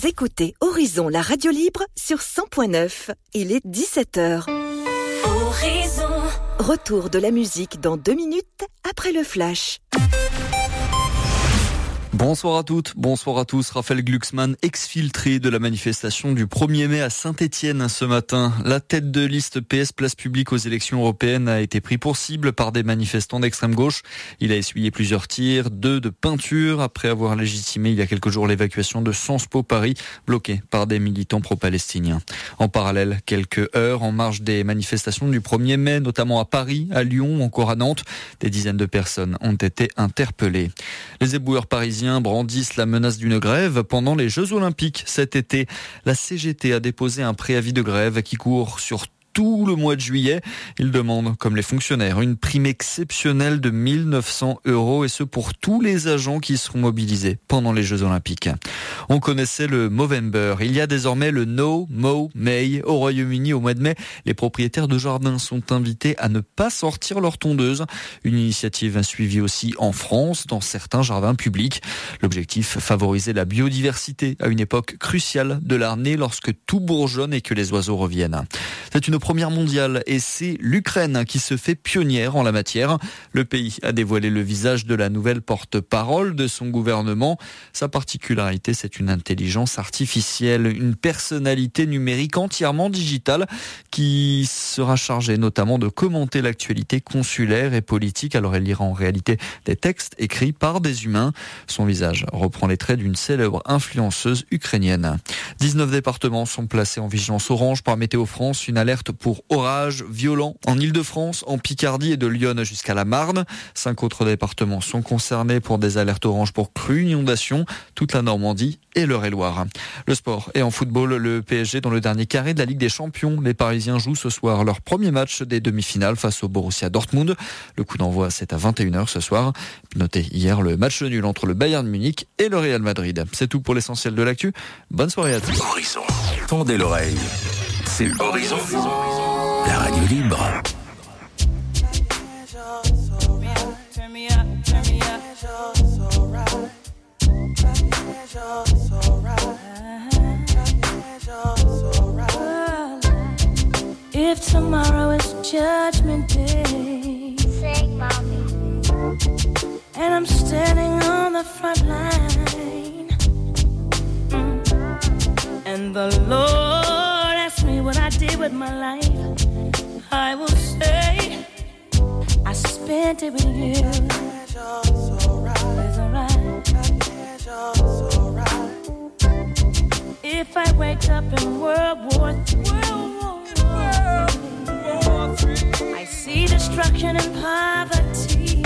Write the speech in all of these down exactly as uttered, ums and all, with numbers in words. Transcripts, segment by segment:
Vous écoutez Horizon, la radio libre sur cent point neuf. Il est dix-sept heures. Horizon. Retour de la musique dans deux minutes après le flash. Bonsoir à toutes, bonsoir à tous. Raphaël Glucksmann, exfiltré de la manifestation du premier mai à Saint-Étienne ce matin. La tête de liste P S Place Publique aux élections européennes a été pris pour cible par des manifestants d'extrême gauche. Il a essuyé plusieurs tirs, deux de peinture, après avoir légitimé il y a quelques jours l'évacuation de Sciences Po Paris, bloquée par des militants pro-palestiniens. En parallèle, quelques heures en marge des manifestations du premier mai, notamment à Paris, à Lyon ou encore à Nantes, des dizaines de personnes ont été interpellées. Les éboueurs parisiens brandissent la menace d'une grève pendant les Jeux Olympiques cet été. La C G T a déposé un préavis de grève qui court sur tout le mois de juillet. Ils demandent, comme les fonctionnaires, une prime exceptionnelle de mille neuf cents euros et ce pour tous les agents qui seront mobilisés pendant les Jeux Olympiques. On connaissait le Movember. Il y a désormais le No Mow May. Au Royaume-Uni, au mois de mai, les propriétaires de jardins sont invités à ne pas sortir leur tondeuse. Une initiative suivie aussi en France, dans certains jardins publics. L'objectif, favoriser la biodiversité à une époque cruciale de l'année lorsque tout bourgeonne et que les oiseaux reviennent. C'est une première mondiale et c'est l'Ukraine qui se fait pionnière en la matière. Le pays a dévoilé le visage de la nouvelle porte-parole de son gouvernement. Sa particularité, c'est une intelligence artificielle, une personnalité numérique entièrement digitale qui sera chargée notamment de commenter l'actualité consulaire et politique. Alors elle lira en réalité des textes écrits par des humains. Son visage reprend les traits d'une célèbre influenceuse ukrainienne. dix-neuf départements sont placés en vigilance orange par Météo France. Une alerte pour orages violents en Île-de-France, en Picardie et de Lyon jusqu'à la Marne. Cinq autres départements sont concernés pour des alertes oranges pour crues, inondations, toute la Normandie et l'Eure-et-Loire. Le sport et en football, le P S G dans le dernier carré de la Ligue des Champions. Les Parisiens jouent ce soir leur premier match des demi-finales face au Borussia Dortmund. Le coup d'envoi, c'est à vingt et une heures ce soir. Notez hier le match nul entre le Bayern Munich et le Real Madrid. C'est tout pour l'essentiel de l'actu. Bonne soirée à tous. Horizon. Tendez l'oreille. C'est Horizon, la radio libre. If tomorrow is judgment day, sing, mommy. And I'm standing on the front line, mm. and the Lord asked me what I did with my life, I will say I spent it with you. It's alright. If I wake up in World War Three, I see destruction and poverty,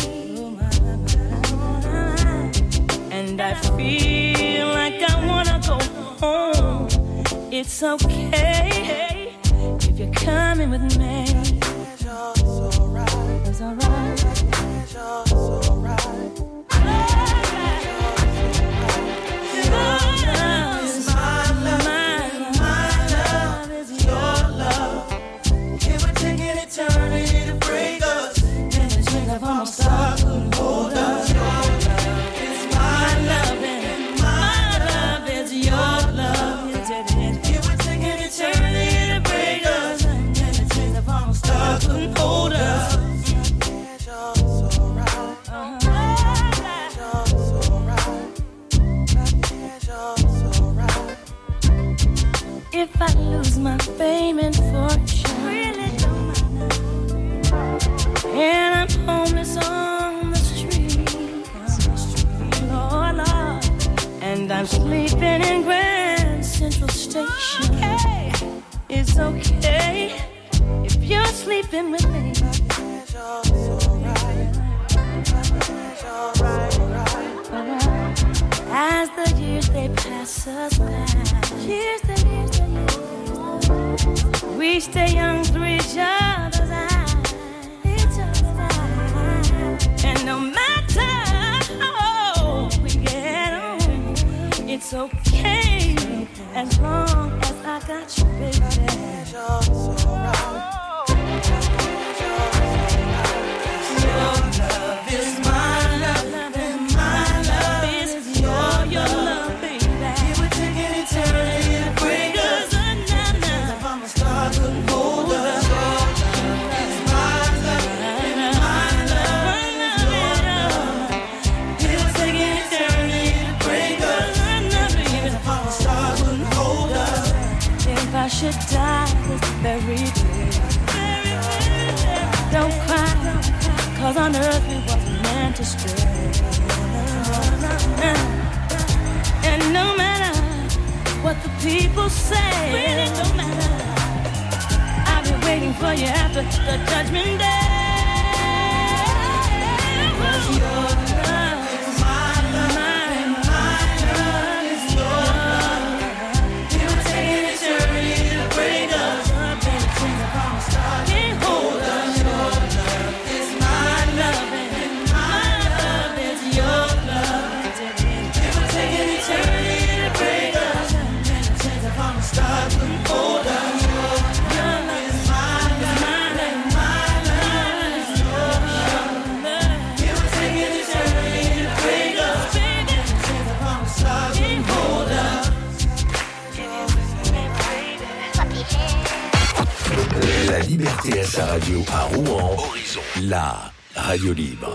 and I feel like I wanna go home. It's okay if you're coming with me. It's alright. It's alright. If I lose my fame and fortune, really don't matter, and I'm homeless on the street, Lord, Lord, and I'm sleeping in Grand Central Station, okay. It's okay if you're sleeping with me. As the years they pass us by, years the years the years, we stay young through each other's eyes, each other's eyes. And no matter how old we get on, it's okay as long as I got you, baby. Turn should die this very day. Don't cry, cause on earth we wasn't meant to stray. And no matter what the people say, really don't matter, I'll be waiting for you after the judgment day. 'Cause your love is my love, mine, my love is your love. It will take an eternity to break us up and a change upon a star can't hold us. Your love is my love and my love is your love. It will take an eternity to break us up and a change upon a star can't hold us. Your love is my love, mine and my love is your love. It will take an eternity to break us up and a change upon a star can't hold us. La liberté à sa radio à Rouen. Horizon. La radio libre.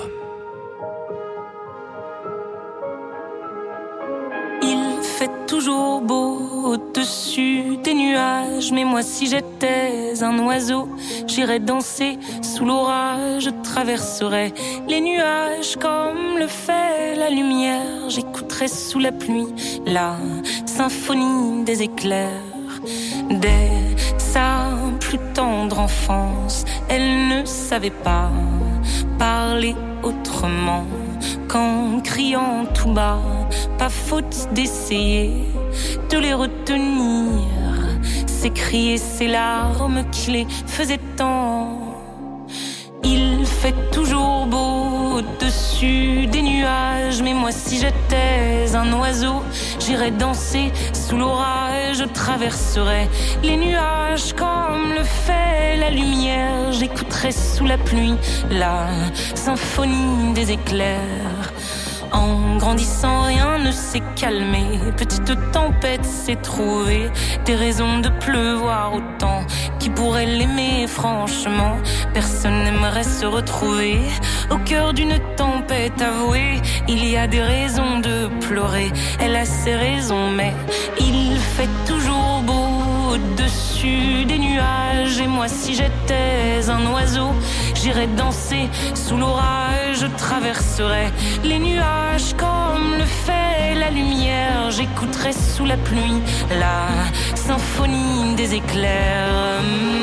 Il fait toujours beau au-dessus des nuages, mais moi si j'étais un oiseau, j'irais danser sous l'orage, je traverserais les nuages comme le fait la lumière, j'écouterais sous la pluie la symphonie des éclairs. Dès sa plus tendre enfance, elle ne savait pas parler autrement qu'en criant tout bas. Pas faute d'essayer de les retenir, ces cris et ces larmes qui les faisaient tant. Il fait toujours beau au-dessus des nuages, mais moi si j'étais un oiseau, j'irais danser sous l'orage, je traverserais les nuages comme le fait la lumière, j'écouterais sous la pluie la symphonie des éclairs. En grandissant, rien ne s'est calmé. Petite tempête s'est trouvée des raisons de pleuvoir autant. Qui pourrait l'aimer, franchement? Personne n'aimerait se retrouver au cœur d'une tempête avouée. Il y a des raisons de pleurer, elle a ses raisons, mais il fait toujours beau au-dessus des nuages. Et moi si j'étais un oiseau, j'irais danser sous l'orage, je traverserais les nuages comme le fait la lumière, j'écouterais sous la pluie la symphonie des éclairs.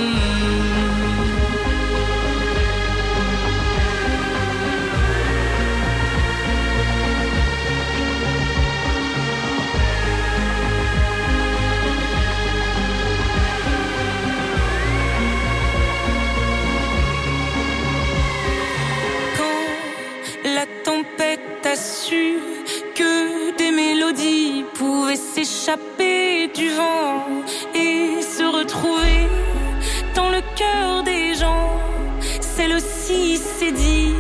La tempête a su que des mélodies pouvaient s'échapper du vent et se retrouver dans le cœur des gens. Celle-ci s'est dit,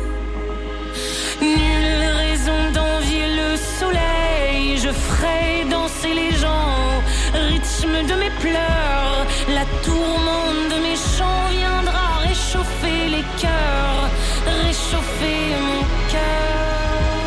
nulle raison d'envier le soleil, je ferai danser les gens au rythme de mes pleurs. La tourmente de mes chants viendra réchauffer les cœurs, réchauffer mon cœur.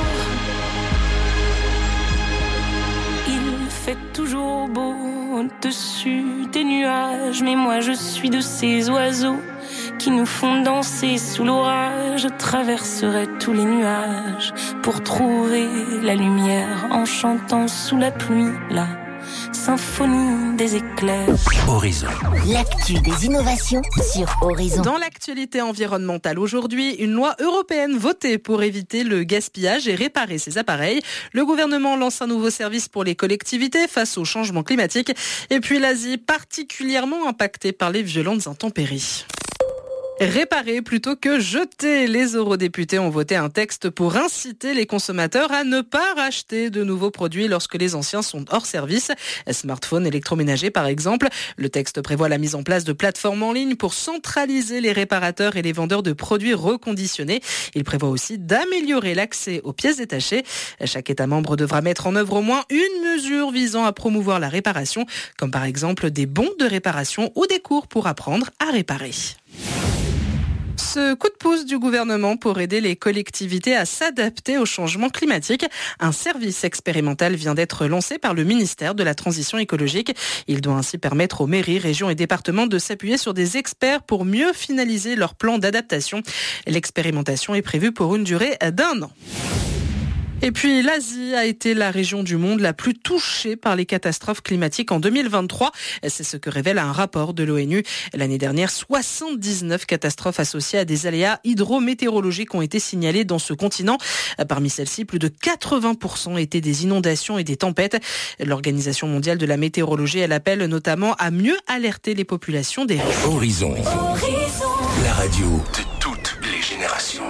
Il fait toujours beau au-dessus des nuages, mais moi je suis de ces oiseaux qui nous font danser sous l'orage. Je traverserai tous les nuages pour trouver la lumière en chantant sous la pluie la symphonie des éclairs. Horizon. L'actu des innovations sur Horizon. Dans l'actualité environnementale aujourd'hui, une loi européenne votée pour éviter le gaspillage et réparer ces appareils. Le gouvernement lance un nouveau service pour les collectivités face au changement climatique. Et puis l'Asie, particulièrement impactée par les violentes intempéries. Réparer plutôt que jeter. Les eurodéputés ont voté un texte pour inciter les consommateurs à ne pas racheter de nouveaux produits lorsque les anciens sont hors service. Smartphones, électroménagers par exemple. Le texte prévoit la mise en place de plateformes en ligne pour centraliser les réparateurs et les vendeurs de produits reconditionnés. Il prévoit aussi d'améliorer l'accès aux pièces détachées. Chaque État membre devra mettre en œuvre au moins une mesure visant à promouvoir la réparation, comme par exemple des bons de réparation ou des cours pour apprendre à réparer. ce coup de pouce du gouvernement pour aider les collectivités à s'adapter au changement climatique. Un service expérimental vient d'être lancé par le ministère de la Transition écologique. Il doit ainsi permettre aux mairies, régions et départements de s'appuyer sur des experts pour mieux finaliser leur plan d'adaptation. L'expérimentation est prévue pour une durée d'un an. Et puis l'Asie a été la région du monde la plus touchée par les catastrophes climatiques en deux mille vingt-trois. C'est ce que révèle un rapport de l'ONU. L'année dernière, soixante-dix-neuf catastrophes associées à des aléas hydrométéorologiques ont été signalées dans ce continent. Parmi celles-ci, plus de quatre-vingts pour cent étaient des inondations et des tempêtes. L'Organisation mondiale de la météorologie, elle appelle notamment à mieux alerter les populations des risques. Horizon. Horizon. La radio de toutes les générations.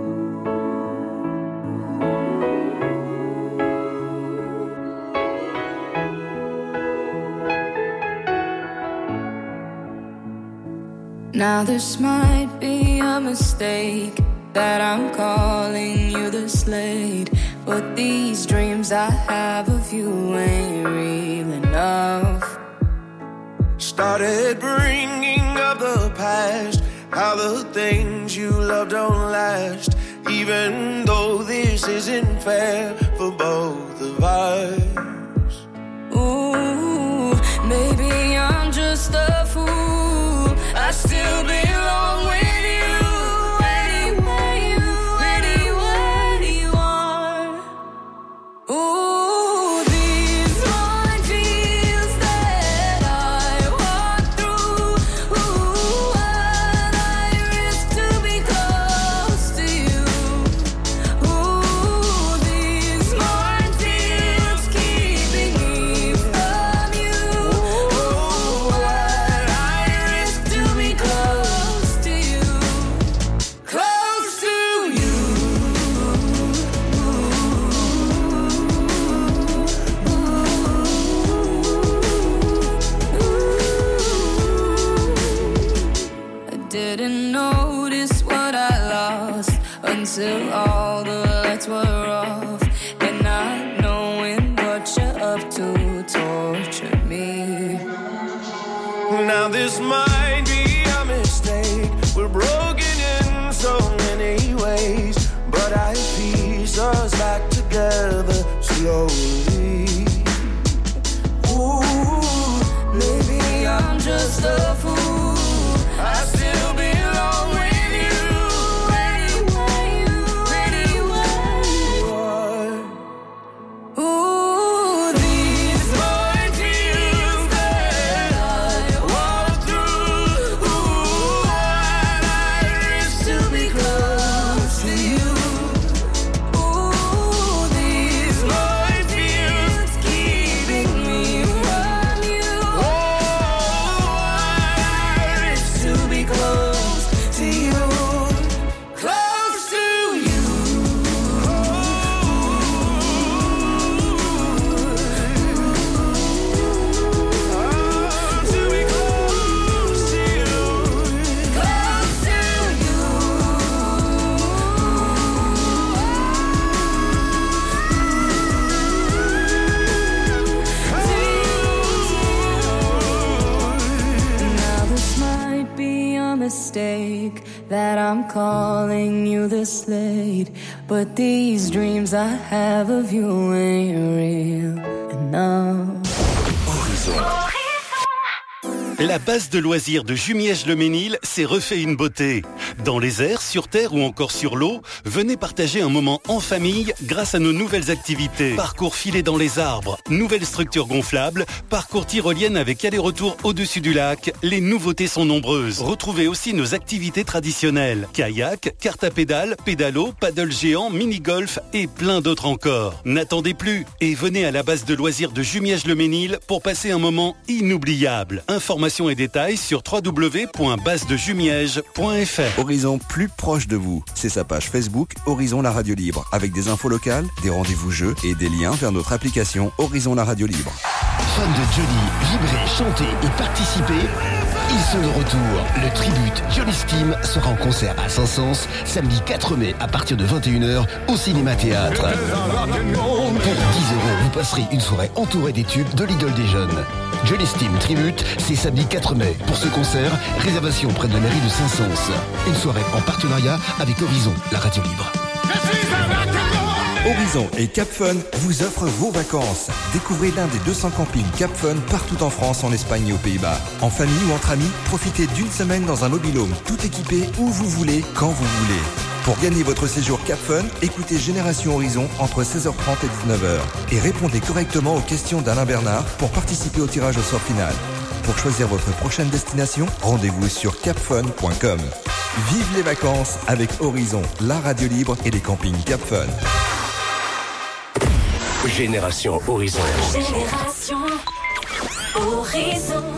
Now this might be a mistake that I'm calling you the Slade, but these dreams I have of you ain't real enough. Started bringing up the past, how the things you love don't last, even though this isn't fair for both of us. Ooh, maybe I'm just a fool. I still belong with you, anywhere you, anywhere you are. Ooh, these minefields that I walk through. Ooh, what I risk to be close to you. Ooh, these minefields keeping me from you. Ooh, what I risk to be close to you, close to you. I didn't notice what I lost until all the lights were off, and not knowing what you're up to tortured me. Now this might be a mistake. We're broken in so many ways, but I piece us back together slowly. Ooh, maybe I'm just a fool. I still belong with you, anywhere you, anywhere you are. Ooh, these minefields that I walk through. Ooh, what I risk to be close to you. Ooh, these minefields keeping me from you. Oh, I risk to be close to you, close to you. To be close to you. Close to you. Now this might be a mistake that I'm calling you the Slade, but these dreams I have of you ain't real enough. Horizon. La base de loisirs de Jumièges-le-Mesnil s'est refait une beauté. Dans les airs, sur terre ou encore sur l'eau, venez partager un moment en famille grâce à nos nouvelles activités. Parcours filé dans les arbres, nouvelles structures gonflables, parcours tyrolienne avec aller-retour au-dessus du lac. Les nouveautés sont nombreuses. Retrouvez aussi nos activités traditionnelles. Kayak, carte à pédales, pédalo, paddle géant, mini-golf et plein d'autres encore. N'attendez plus et venez à la base de loisirs de Jumièges-le-Mesnil pour passer un moment inoubliable. Informations et détails sur w w w point base de jumièges point f r. Horizon plus proche de vous. C'est sa page Facebook Horizon la radio libre avec des infos locales, des rendez-vous jeux et des liens vers notre application Horizon la radio libre. Fans de Johnny, vibrez, chantez et participez Ils sont de retour. Le Tribute Jolis Team sera en concert à Saint-Saëns samedi quatre mai à partir de vingt et une heures au Cinéma Théâtre. Pour dix euros, vous passerez une soirée entourée des tubes de l'idole des jeunes. Jolis Team Tribute, c'est samedi quatre mai. Pour ce concert, réservation près de la mairie de Saint-Saëns. Une soirée en partenariat avec Horizon, la radio libre. Horizon et Cap Fun vous offrent vos vacances. Découvrez l'un des deux cents campings Cap Fun partout en France, en Espagne et aux Pays-Bas. En famille ou entre amis, profitez d'une semaine dans un mobil-home tout équipé où vous voulez, quand vous voulez. Pour gagner votre séjour Cap Fun, écoutez Génération Horizon entre seize heures trente et dix-neuf heures et répondez correctement aux questions d'Alain Bernard pour participer au tirage au sort final. Pour choisir votre prochaine destination, rendez-vous sur cap fun point com. Vive les vacances avec Horizon, la radio libre et les campings Cap Fun. Génération Horizon. Génération Horizon.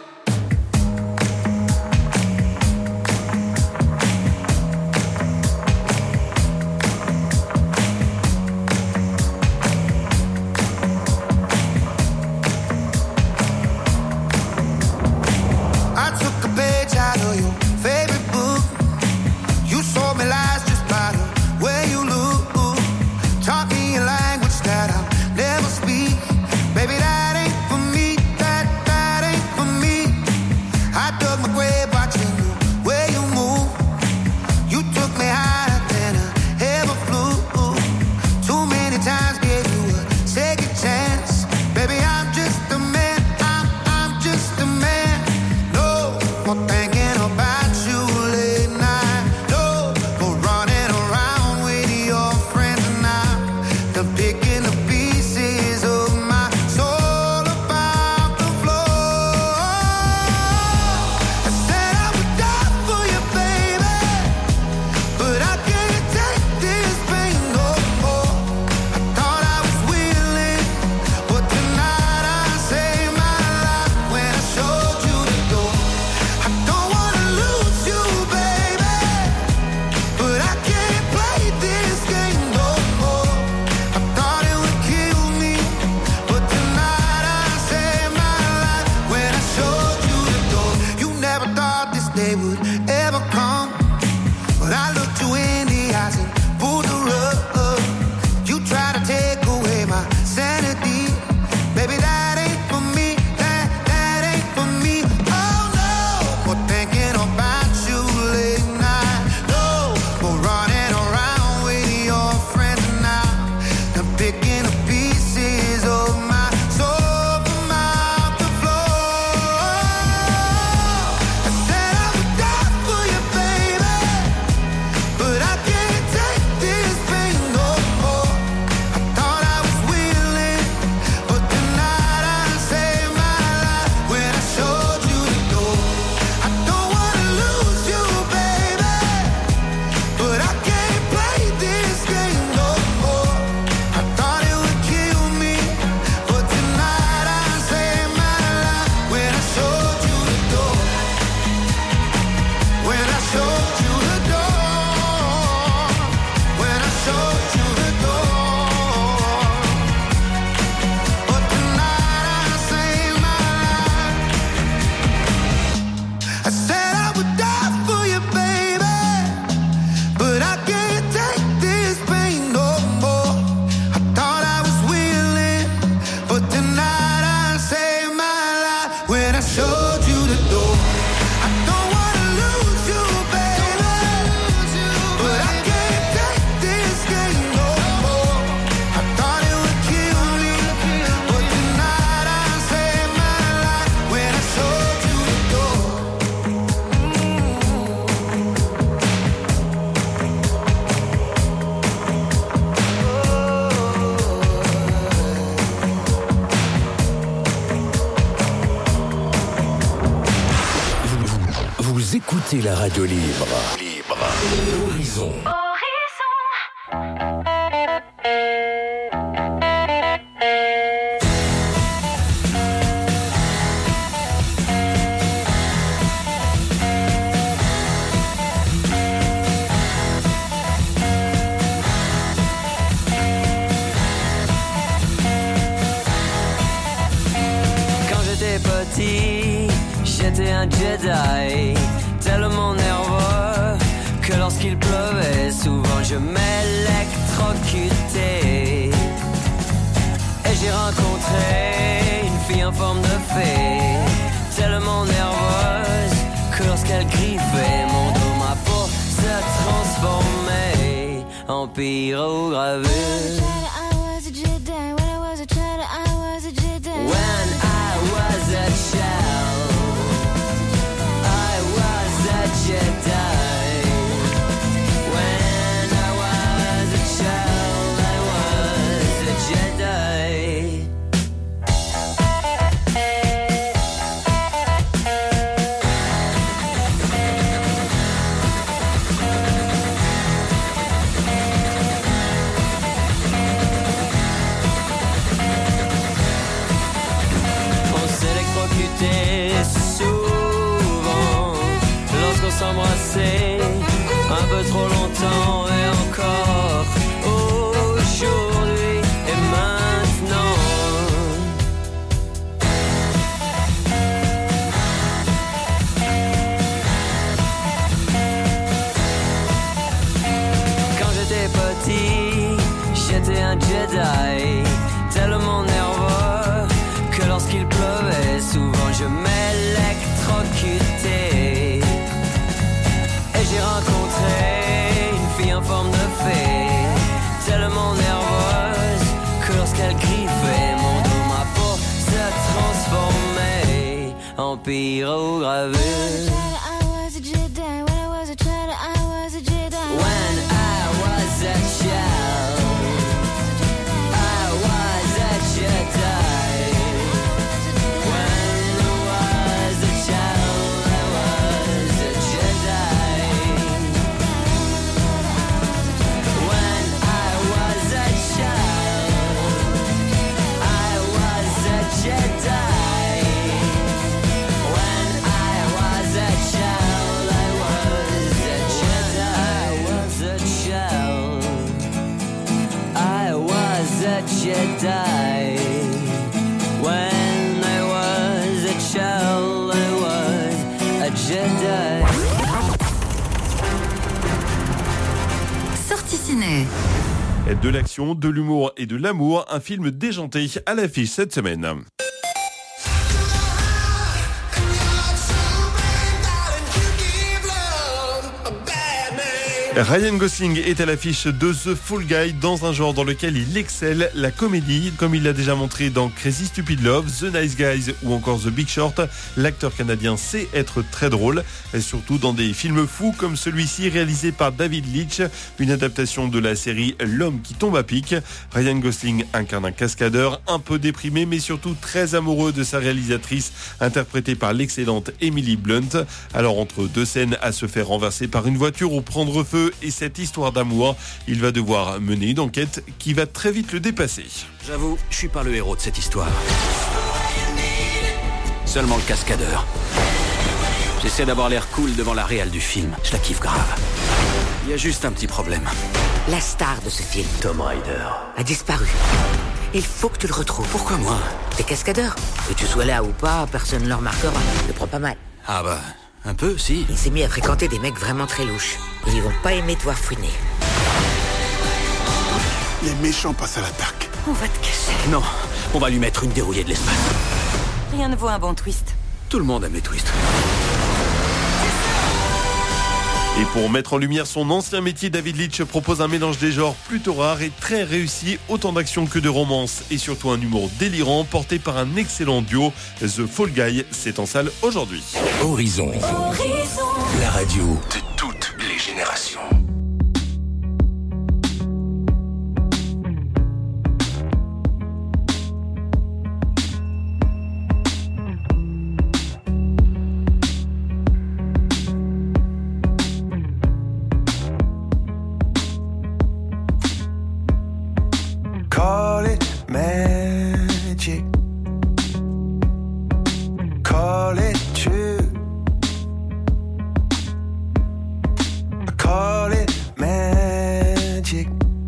Écoutez la radio libre. Libre. Horizon. Quand j'étais petit, j'étais un un Jedi, tellement nerveux que lorsqu'il pleuvait, souvent je m'électrocutais. Et j'ai rencontré une fille en forme de fée, tellement nerveuse que lorsqu'elle griffait mon dos, ma peau se transformait en pyrogravure. When I was a child, I was a Jedi. When I was a child, I was a Jedi. Souvent, lorsqu'on s'embrassait un peu trop longtemps, et encore aujourd'hui et maintenant. Quand j'étais petit, j'étais un Jedi, tellement nerveux que lorsqu'il pleuvait, souvent je m'électrocutais. Et j'ai rencontré une fille en forme de fée, tellement nerveuse que lorsqu'elle griffait mon dos, ma peau se transformait en pyrogravure. When I was a child, I was a Jedi. Jedi. When I was a child, I was a Jedi. Sortie ciné. De l'action, de l'humour et de l'amour, un film déjanté à l'affiche cette semaine. Ryan Gosling est à l'affiche de The Fall Guy, dans un genre dans lequel il excelle, la comédie. Comme il l'a déjà montré dans Crazy Stupid Love, The Nice Guys ou encore The Big Short, l'acteur canadien sait être très drôle, et surtout dans des films fous comme celui-ci réalisé par David Leitch, une adaptation de la série L'homme qui tombe à pic. Ryan Gosling incarne un cascadeur un peu déprimé mais surtout très amoureux de sa réalisatrice, interprétée par l'excellente Emily Blunt. Alors entre deux scènes à se faire renverser par une voiture ou prendre feu et cette histoire d'amour, il va devoir mener une enquête qui va très vite le dépasser. J'avoue, je suis pas le héros de cette histoire. Seulement le cascadeur. J'essaie d'avoir l'air cool devant la réal du film. Je la kiffe grave. Il y a juste un petit problème. La star de ce film, Tom Ryder, a disparu. Il faut que tu le retrouves. Pourquoi moi? T'es cascadeur. Que tu sois là ou pas, personne ne le remarquera. Je le prends pas mal. Ah bah, un peu, si. Il s'est mis à fréquenter des mecs vraiment très louches. Et ils vont pas aimer te voir fouiner. Les méchants passent à l'attaque. On va te cacher. Non, on va lui mettre une dérouillée de l'espace. Rien ne vaut un bon twist. Tout le monde aime les twists. Et pour mettre en lumière son ancien métier, David Leitch propose un mélange des genres plutôt rare et très réussi, autant d'action que de romance et surtout un humour délirant porté par un excellent duo. The Fall Guy, c'est en salle aujourd'hui. Horizon. Horizon. La radio de toutes les générations. Call it magic. Call it true. I call it magic.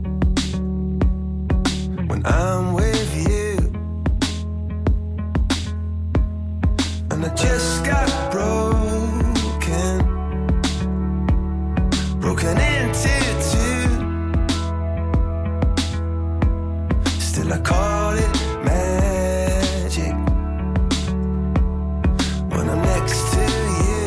When I'm with you. And I just got broke. Still I call it magic when I'm next to you.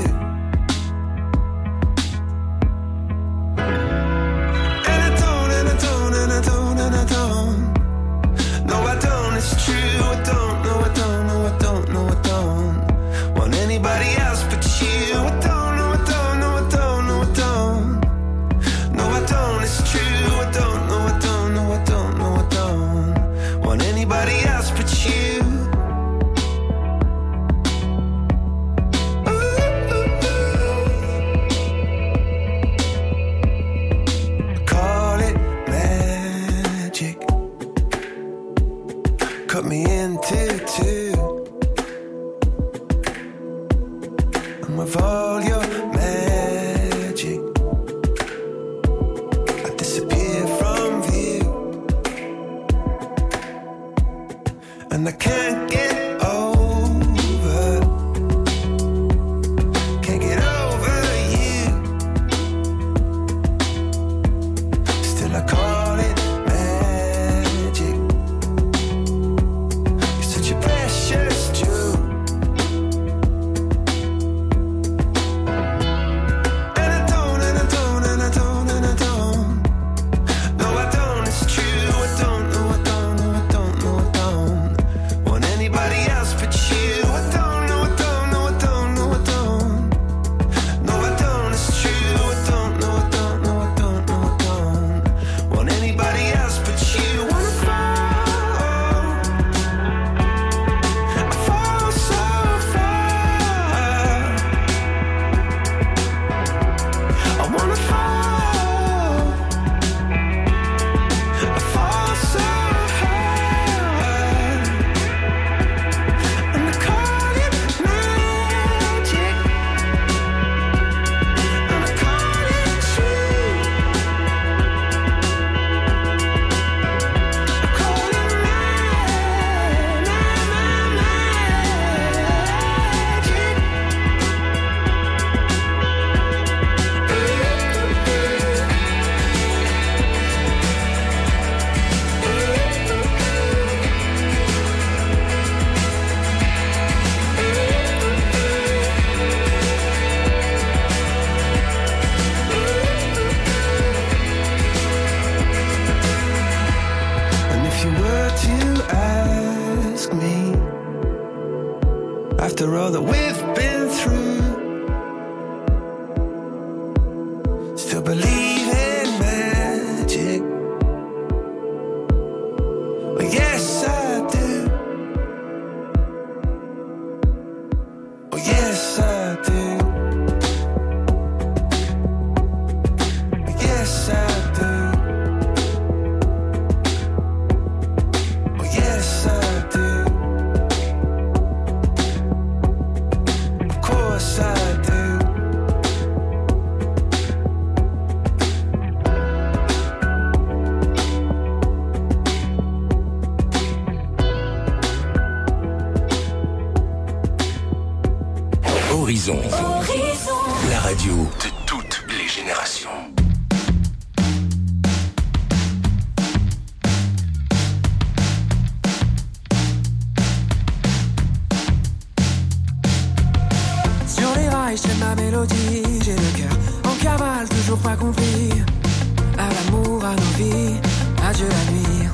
And I don't, and I don't, and I don't, and I don't. No, I don't, it's true, I don't, no, I don't, no, I don't, no, I don't want anybody else but you. I don't, no, I don't, no, I don't, no, I don't. No, I don't, it's true, I don't, no, I don't, no, I don't, no, I don't want anybody else but you. Call it magic. Cut me into two. And with all your magic, I disappear from view. And I can't get over, can't get over you. Still I call it magic. You're such a precious jewel. And I don't, and I don't, and I don't, and I don't. No, I don't, it's true, I don't, no, I don't, no, I don't, no, I don't want anybody else but you. I don't, no, I don't, no, I don't, no, I don't. No, I don't, it's true, I don't, no, I don't, no, I don't, no, I don't want anybody else but you. Wanna fall, I fall so far. I wanna fall, I fall so hard. And I call it magic, and I call it true. I call it ma- ma- ma- And if you were to ask me, after all that we've been through, still believe in magic? Well, yes, I do. Oh, yes, I do. Oh, yes, I do. Oh, yes, I do. Of course I do. Horizon. La radio de toutes les générations. Sur les rails, je ma mélodie. J'ai le cœur en cavale, toujours pas compris. À l'amour, à nos vies, adieu la nuit.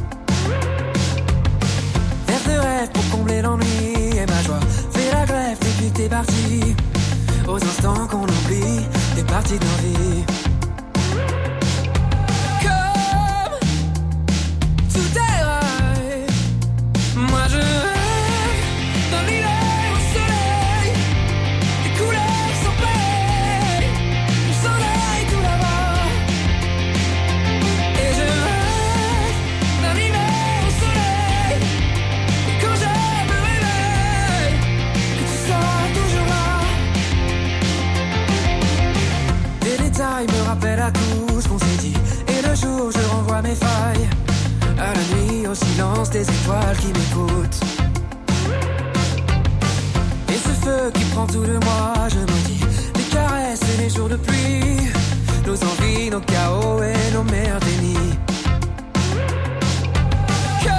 Faire de rêves pour combler l'ennui. Et ma joie fait la grève depuis que t'es parti. Aux instants qu'on oublie, t'es parti de nos vies. Comme tout est rail, moi je rêve d'un hiver au soleil. Les couleurs sont pareilles, on s'enlaille tout là-bas. Et je rêve d'un hiver au soleil. Et quand je me réveille, que tu seras toujours là. Des détails me rappellent à tout ce qu'on s'est dit. Et le jour je renvoie mes failles. À la nuit au silence des étoiles qui m'écoutent. Et ce feu qui prend tout de moi, je me dis. Les caresses et les jours de pluie. Nos envies, nos chaos et nos mers dénis. Que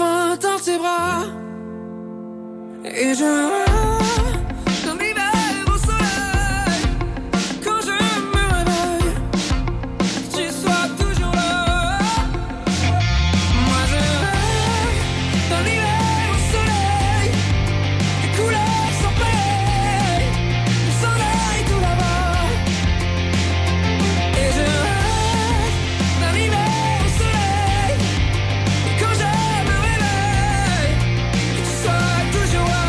enfin dans tes bras. Et je comme l'hiver au soleil, quand je me réveille, tu sois toujours là. Moi je rêve dans l'hiver au soleil, les couleurs sont pareilles, le soleil tout là-bas. Et je rêve dans l'hiver au soleil, et quand je me réveille, que tu sois toujours là.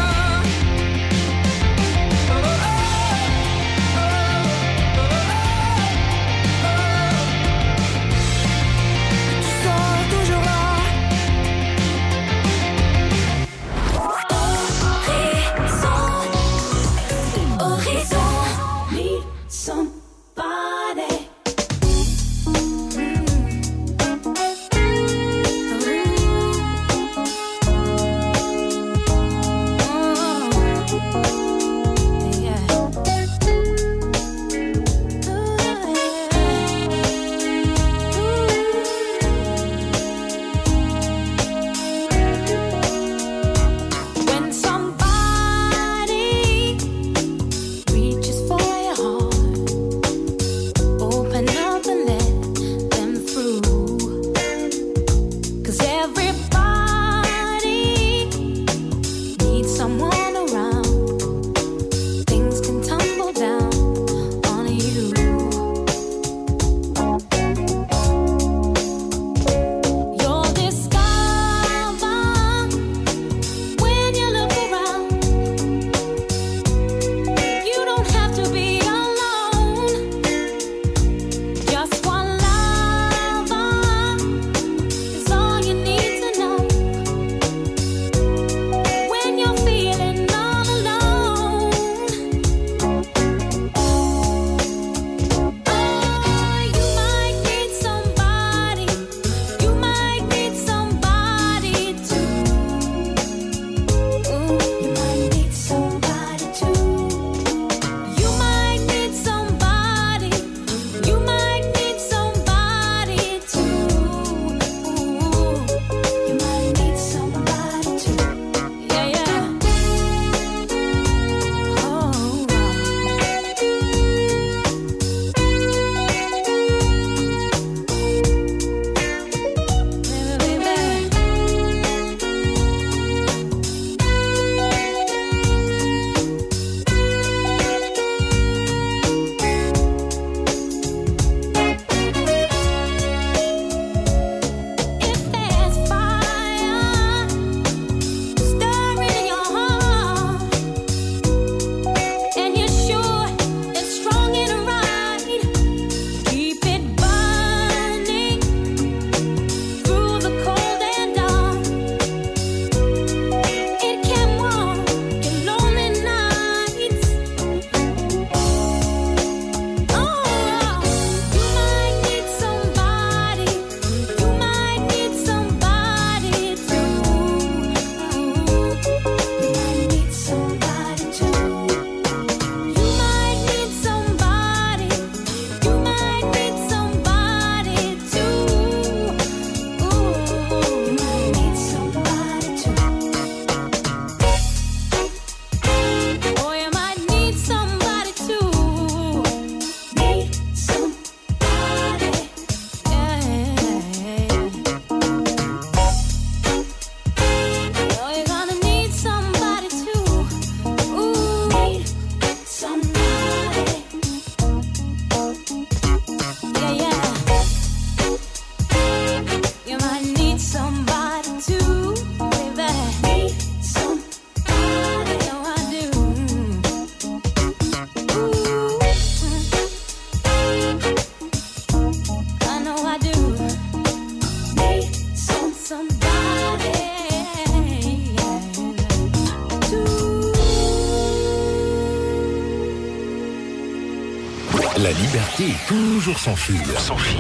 La liberté est toujours sans fil. Sans fil.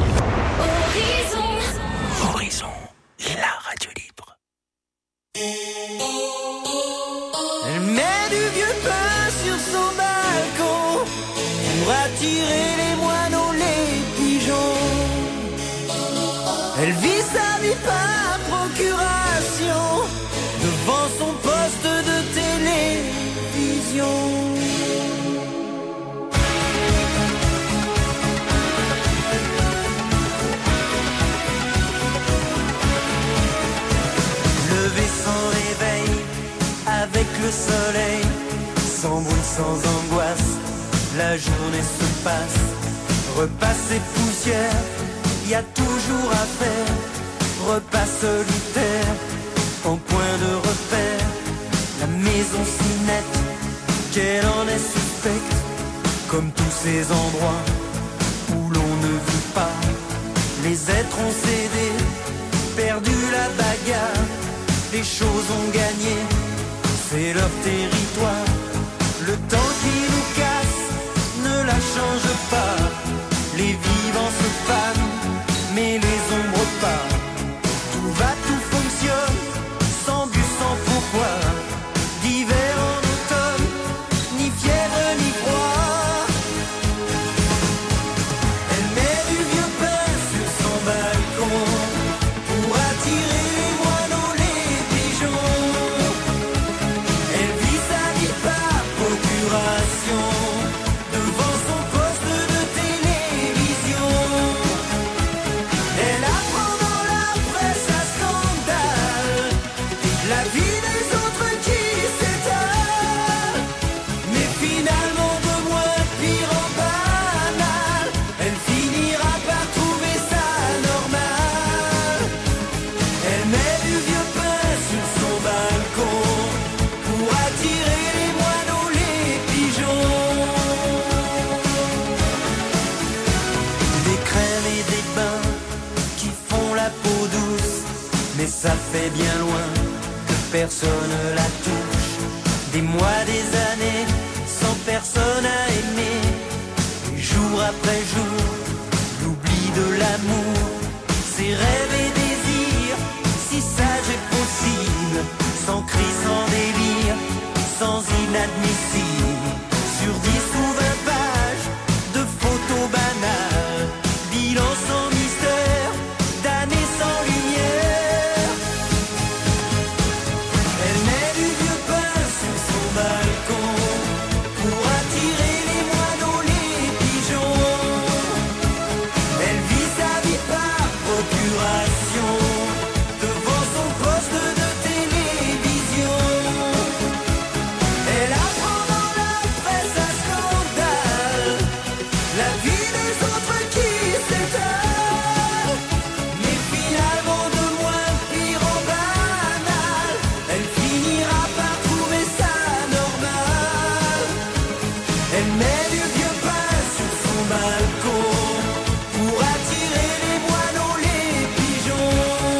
Horizon. Horizon, la radio libre. Elle met du vieux pain sur son balcon pour attirer les moineaux, les pigeons. Elle vit sa vie par procuration. le soleil, sans bruit, sans angoisse, la journée se passe, repas et poussière, y a toujours à faire, repas solitaire, en point de repère, la maison si nette, qu'elle en est suspecte, comme tous ces endroits où l'on ne vit pas, les êtres ont cédé, perdu la bagarre, les choses ont gagné, c'est leur territoire. Le temps qui nous casse ne la change pas. Les vivants se fanent, mais les ombres pas. Tout va, tout fonctionne, sans but, sans pourquoi. D'hiver en automne, ni fièvre ni froid. Elle met du vieux pain sur son balcon pour attirer les moineaux, les pigeons. Elle vit sa vie par procuration devant son poste de télévision. Elle apprend dans la presse à scandale la vie des autres qui s'étale, mais finalement de moins pire en banal, elle finira par trouver ça normal. Elle met du vieux pain sur son balcon pour attirer les moineaux, les pigeons. Des crèmes et des bains qui font la peau douce, mais ça fait bien loin que personne la touche. Des mois, des années, sans personne à aimer, et jour après jour, l'oubli de l'amour, ses rêves et désirs, si sage et possible, sans cri, sans délire, sans inadmissible. Sur dix ou vingt pages de photos banales, bilan sans mystère, d'années sans lumière. Elle met du vieux pain sur son balcon pour attirer les moineaux, les pigeons. Elle vit sa vie par procuration devant son poste de télévision. Elle apprend dans la presse à scandale la vie des autres qui s'étale, mais finalement de moins pire en banal, elle finira par trouver ça normal. Elle met du vieux pain sur son balcon pour attirer les moineaux, les pigeons.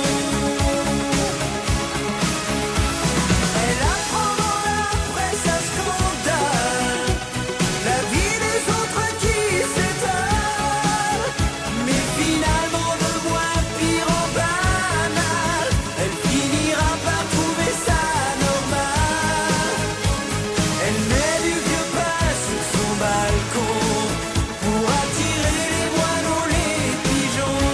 Elle apprend dans la presse à scandale la vie des autres qui s'étale, mais finalement de moins pire en banal, elle finira par trouver ça normal. Elle met du vieux pain sur son balcon pour attirer les moineaux, les pigeons.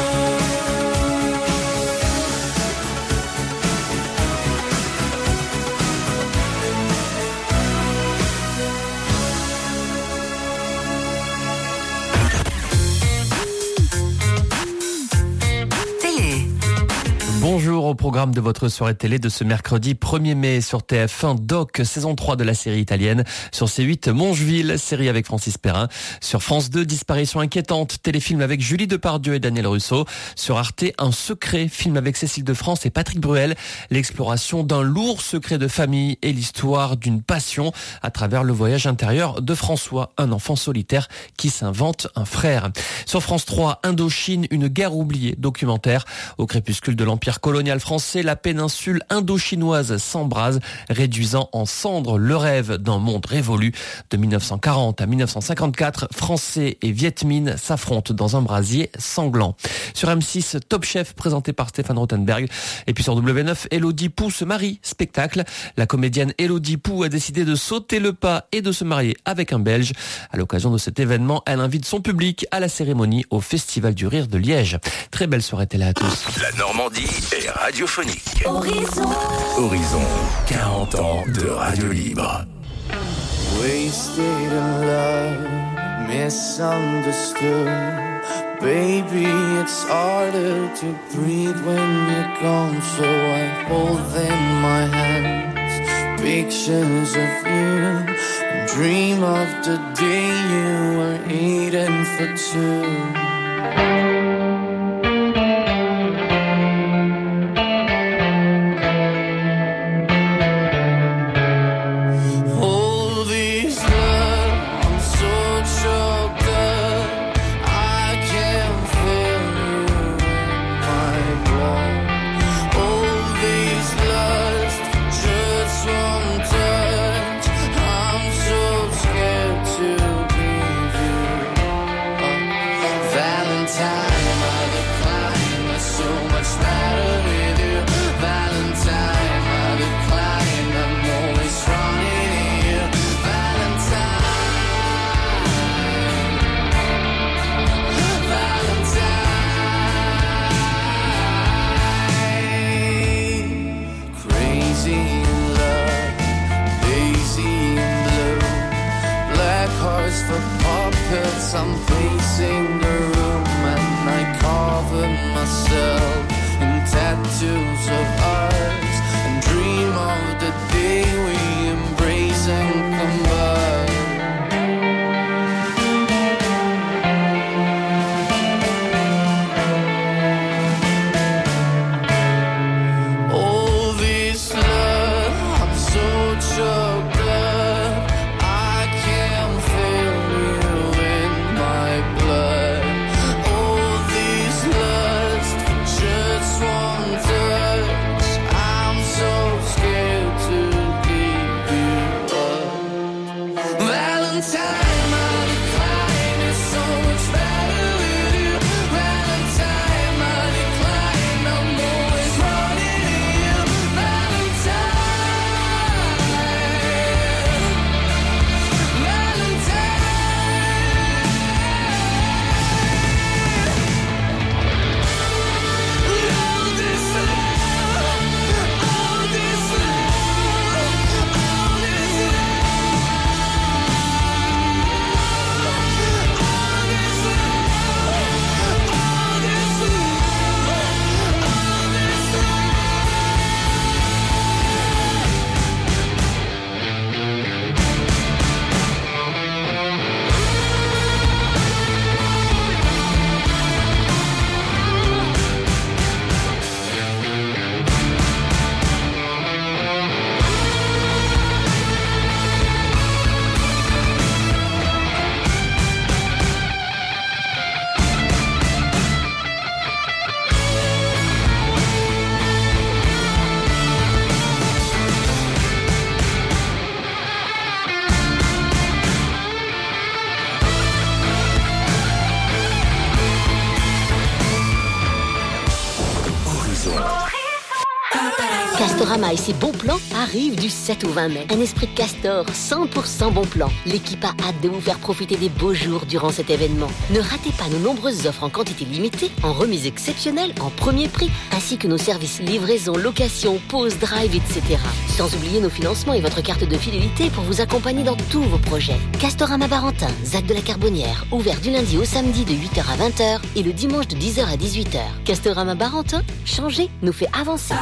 Télé. Bonjour au programme de votre soirée télé de ce mercredi premier mai sur T F un, Doc, saison trois de la série italienne. Sur C huit, Mongeville, série avec Francis Perrin. Sur France deux, Disparition inquiétante, téléfilm avec Julie Depardieu et Daniel Russo. Sur Arte, Un secret, film avec Cécile de France et Patrick Bruel. L'exploration d'un lourd secret de famille et l'histoire d'une passion à travers le voyage intérieur de François, un enfant solitaire qui s'invente un frère. Sur France trois, Indochine, une guerre oubliée, documentaire. Au crépuscule de l'Empire colonial français, la péninsule indochinoise s'embrase, réduisant en cendres le rêve d'un monde révolu. De mille neuf cent quarante à mille neuf cent cinquante-quatre, Français et Viet Minh s'affrontent dans un brasier sanglant. Sur M six, Top Chef, présenté par Stéphane Rothenberg. Et puis sur W neuf, Élodie Pou se marie, spectacle. La comédienne Élodie Pou a décidé de sauter le pas et de se marier avec un Belge. À l'occasion de cet événement, elle invite son public à la cérémonie au Festival du Rire de Liège. Très belle soirée télé à tous. La Normandie est radiophonique. Horizon. Horizon, quarante ans de radio libre. Wasted in love, misunderstood. Baby, it's harder to breathe when you're gone. So I hold in my hands pictures of you and dream of the day you were eating for two. I'm pacing the room and I cover myself in tattoos of ours and dream of the day we embrace and combine. All this love, I'm so choked up. Castorama et ses bons plans arrivent du sept au vingt mai. Un esprit de Castor, cent pour cent bon plan. L'équipe a hâte de vous faire profiter des beaux jours durant cet événement. Ne ratez pas nos nombreuses offres en quantité limitée, en remise exceptionnelle, en premier prix, ainsi que nos services livraison, location, pause, drive, et cetera. Sans oublier nos financements et votre carte de fidélité pour vous accompagner dans tous vos projets. Castorama Barentin, Zac de la Carbonnière, ouvert du lundi au samedi de huit heures à vingt heures et le dimanche de dix heures à dix-huit heures. Castorama Barentin, changer nous fait avancer.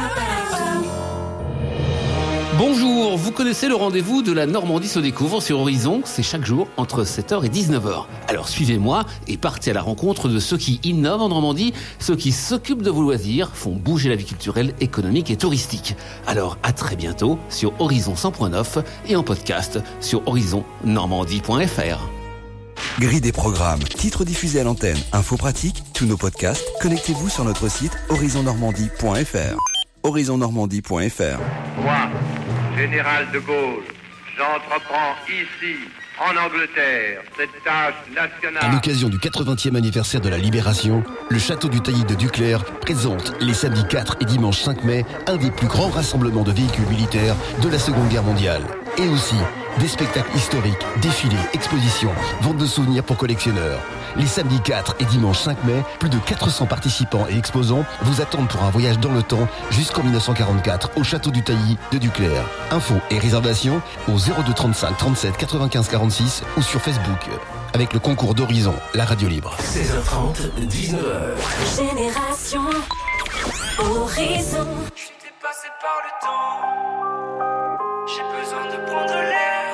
Bonjour, vous connaissez le rendez-vous de la Normandie se découvre sur Horizon, c'est chaque jour entre sept heures et dix-neuf heures. Alors suivez-moi et partez à la rencontre de ceux qui innovent en Normandie, ceux qui s'occupent de vos loisirs, font bouger la vie culturelle, économique et touristique. Alors à très bientôt sur Horizon cent point neuf et en podcast sur horizon normandie point f r. Grille des programmes, titres diffusés à l'antenne, infos pratiques, tous nos podcasts, connectez-vous sur notre site horizon normandie point f r. horizon normandie point f r. Moi, général de Gaulle, j'entreprends ici, en Angleterre, cette tâche nationale. À l'occasion du quatre-vingtième anniversaire de la Libération, le château du Taillis de Duclair présente les samedis quatre et dimanche cinq mai un des plus grands rassemblements de véhicules militaires de la Seconde Guerre mondiale. Et aussi des spectacles historiques, défilés, expositions, vente de souvenirs pour collectionneurs. Les samedis quatre et dimanche cinq mai, plus de quatre cents participants et exposants vous attendent pour un voyage dans le temps jusqu'en dix-neuf cent quarante-quatre au château du Taillis de Duclair. Infos et réservations au zéro deux trente-cinq trente-sept quatre-vingt-quinze quarante-six ou sur Facebook. Avec le concours d'Horizon, la radio libre. seize heures trente, dix-neuf heures. Génération Horizon. Je t'ai passé par le temps. j'ai besoin de prendre l'air.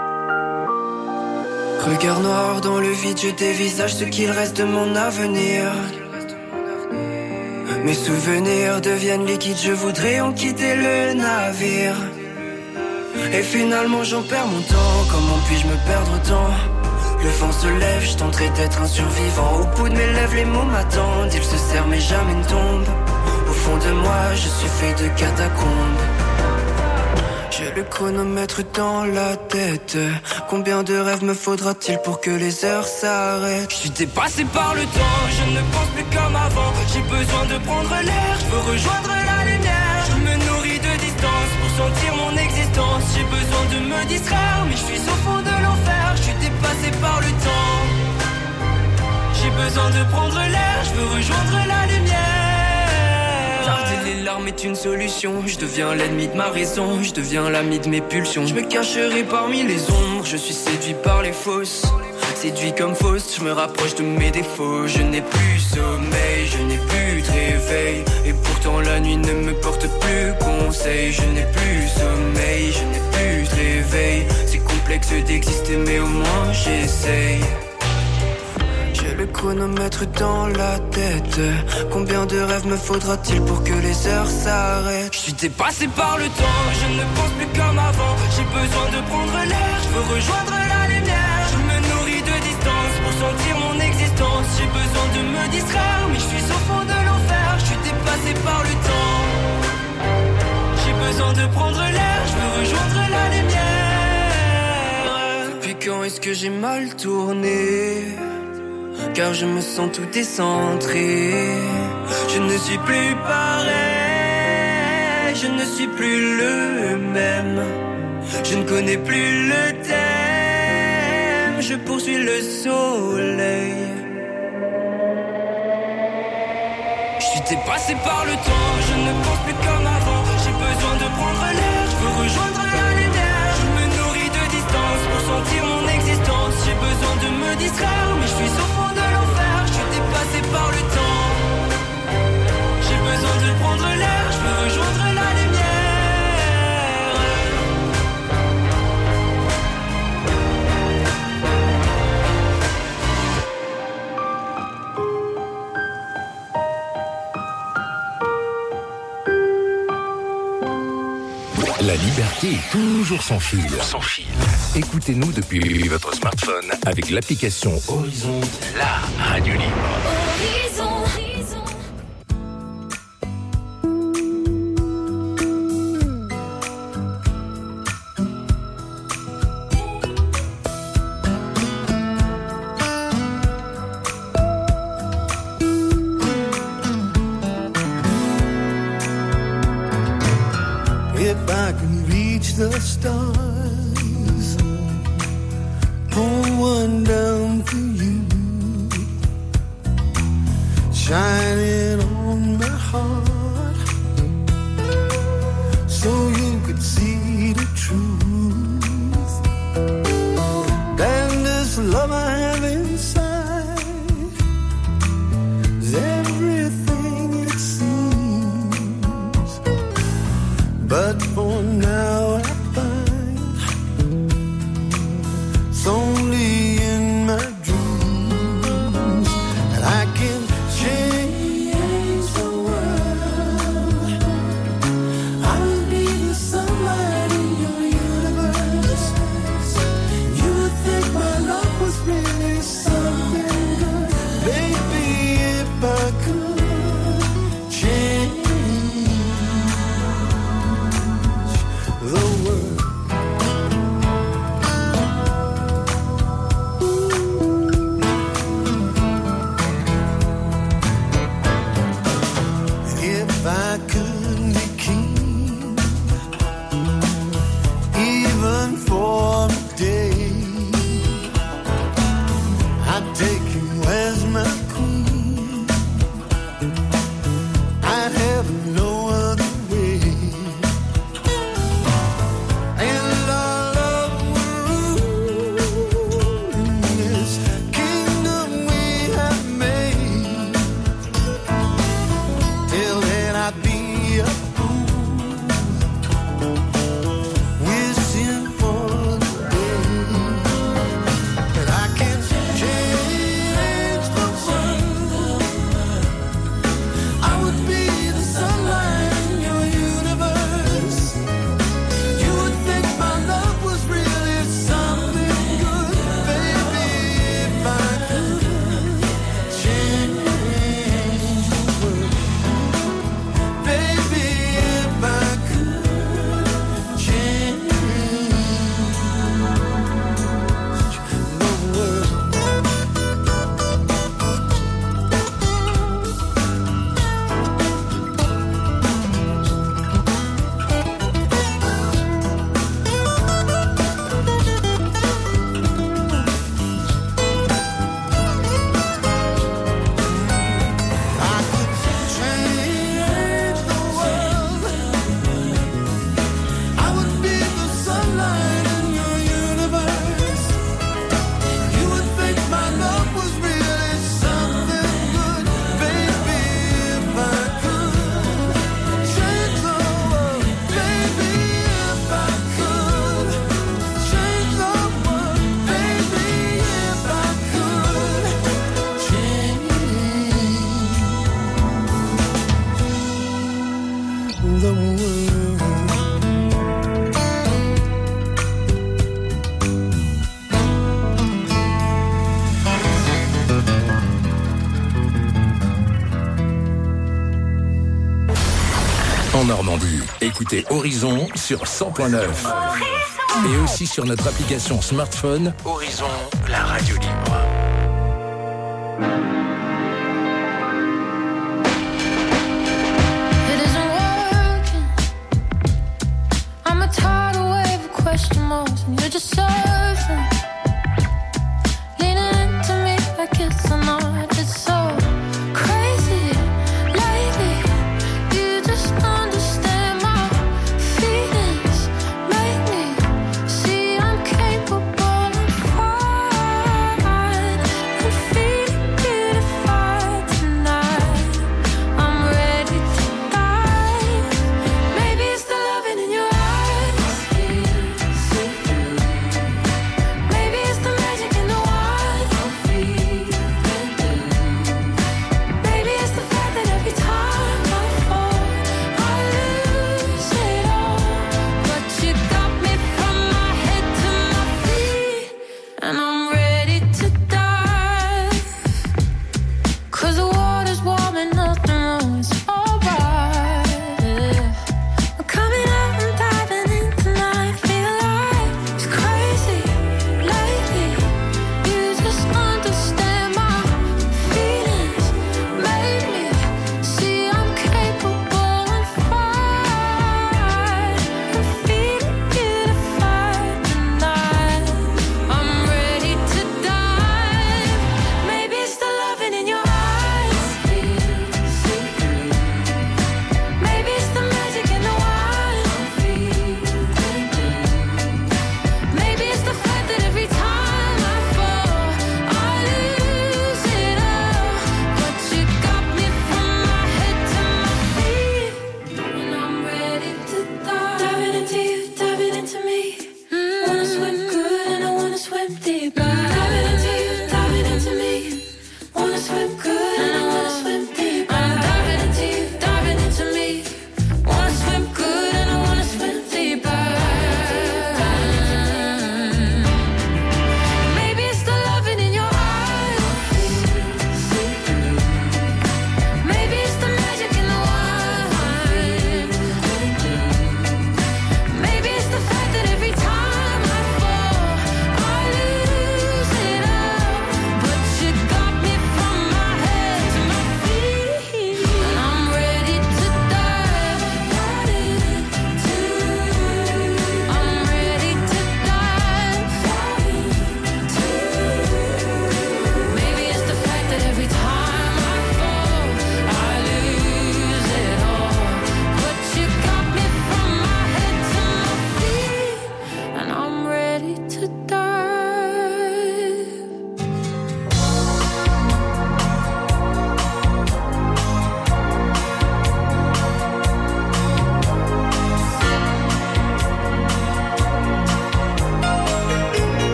Regard noir dans le vide, je dévisage ce qu'il reste de mon avenir. Mes souvenirs deviennent liquides, je voudrais en quitter le navire. Et finalement j'en perds mon temps, comment puis-je me perdre autant? Le vent se lève, je tenterai d'être un survivant. Au bout de mes lèvres les mots m'attendent, ils se serrent mais jamais ne tombent. Au fond de moi je suis fait de catacombes. J'ai le chronomètre dans la tête. Combien de rêves me faudra-t-il pour que les heures s'arrêtent? Je suis dépassé par le temps, je ne pense plus comme avant. J'ai besoin de prendre l'air, je veux rejoindre la lumière. Je me nourris de distance pour sentir mon existence. J'ai besoin de me distraire, mais je suis au fond de l'enfer. Je suis dépassé par le temps. J'ai besoin de prendre l'air, je veux rejoindre la lumière. Tarder les larmes est une solution. Je deviens l'ennemi de ma raison, je deviens l'ami de mes pulsions. Je me cacherai parmi les ombres, je suis séduit par les fausses. Séduit comme fausse, je me rapproche de mes défauts. Je n'ai plus sommeil, je n'ai plus de réveil. Et pourtant la nuit ne me porte plus conseil. Je n'ai plus sommeil, je n'ai plus de réveil. C'est complexe d'exister mais au moins j'essaye. J'ai le chronomètre dans la tête. Combien de rêves me faudra-t-il pour que les heures s'arrêtent? Je suis dépassé par le temps, je ne pense plus comme avant. J'ai besoin de prendre l'air, je veux rejoindre la lumière. Je me nourris de distance pour sentir mon existence. J'ai besoin de me distraire, mais je suis au fond de l'enfer. Je suis dépassé par le temps. J'ai besoin de prendre l'air, je veux rejoindre la lumière. Depuis quand est-ce que j'ai mal tourné? Car je me sens tout décentré. Je ne suis plus pareil, je ne suis plus le même. Je ne connais plus le thème, je poursuis le soleil. Je suis dépassé par le temps, je ne pense plus comme avant. J'ai besoin de prendre l'air, je veux rejoindre la lumière. Je me nourris de distance pour sentir mon existence. J'ai besoin de me distraire, mais je suis au fond de l'enfer. Je suis dépassé par le temps. J'ai besoin de prendre l'air, je veux rejoindre la La liberté est toujours sans fil. Sans fil. Écoutez-nous depuis votre smartphone avec l'application Horizon, la radio libre. Horizon. If I can reach the stars, pull one down for you, shine it on my heart, so you could see the truth. And this love I have inside is everything it seems. But for now I find it's only in my dreams that I can change the world. I'll be the sunlight in your universe. You would think my love was really something good. Baby, if I could change the Écoutez Horizon sur cent point neuf. Et aussi sur notre application smartphone Horizon, la radio libre. It isn't working. I'm a tidal wave of question marks, and you're just so